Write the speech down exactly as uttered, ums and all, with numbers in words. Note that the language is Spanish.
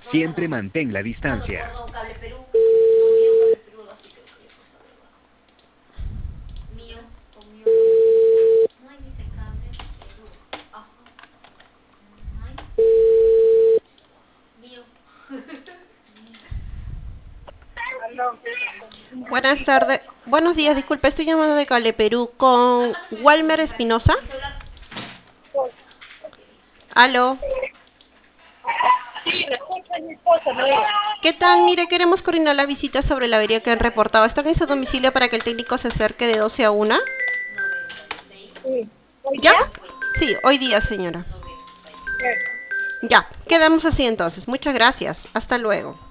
Siempre mantén la distancia. Buenas tardes, buenos días, disculpe, estoy llamando de Cable Perú con Walmer Espinosa. Aló, Sí, le escucho a mi esposa, no digo. ¿qué tal? Mire, queremos coordinar la visita sobre la avería que han reportado. ¿Están en su domicilio para que el técnico se acerque de doce a una? Sí. ¿Hoy ¿Ya? día? Sí, hoy día, señora. Bueno. Ya, quedamos así entonces. Muchas gracias. Hasta luego.